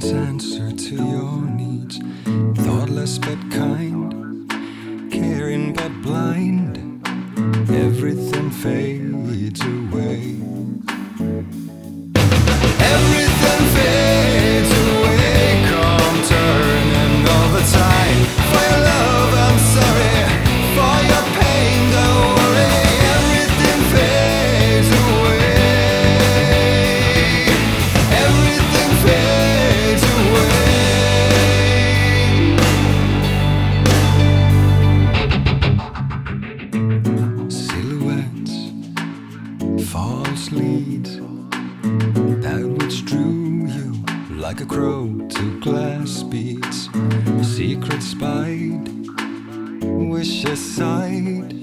Silence answer to your needs. Thoughtless but kind, caring but blind. Everything fades away. Everything fades away. Come turning all the time. For your love I'm sorry. For your pain don't worry. Everything fades away. Everything fades away. Silhouettes, false leads, that which drew you like a crow to glass beads. Secret spied, wish aside.